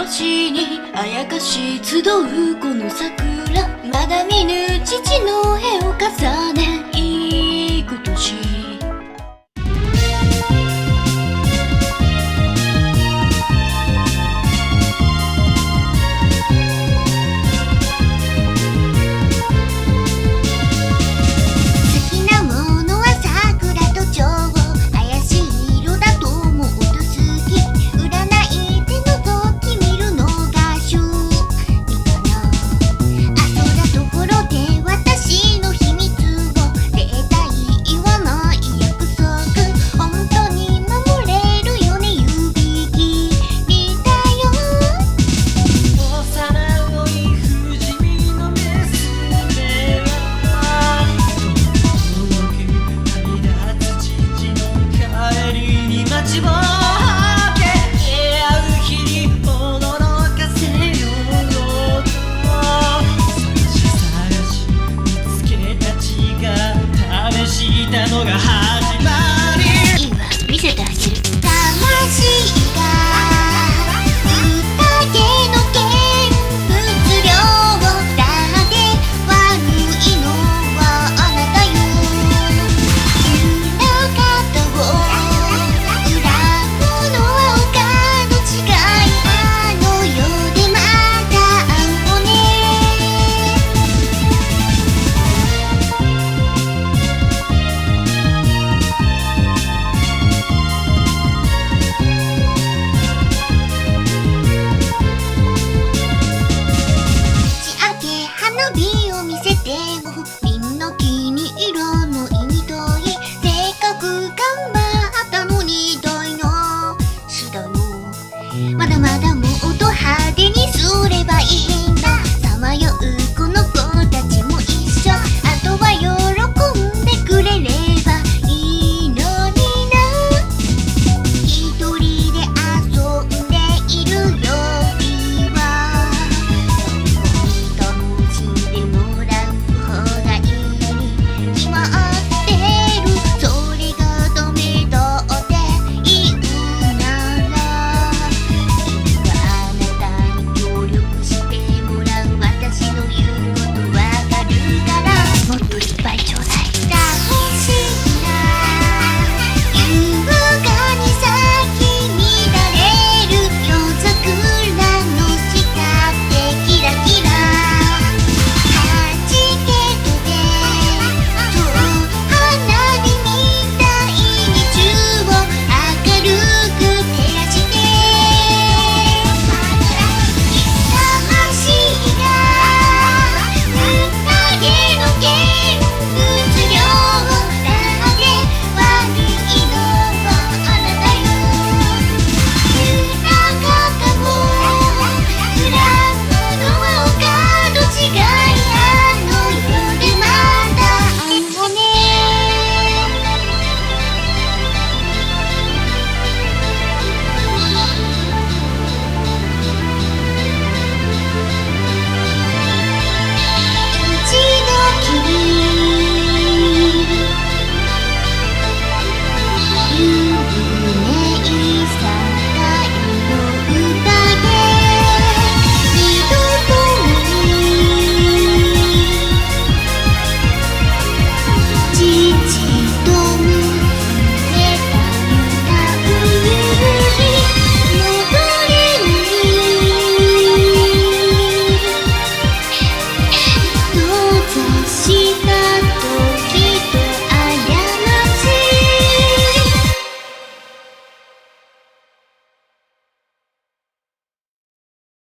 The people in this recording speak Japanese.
しにあやかし集うこの桜、まだ見ぬ父の絵を重ね幾年。 のが始まり、 今見せてあげる。 魂が宴の見物料だって悪いのはあなたよ。裏方を恨むのは他の違い、あの世でまた会うのね。花火を見せてもみんな気に入らないみたい。せっかく頑張ったのに台無しだよ。まだまだもっと派手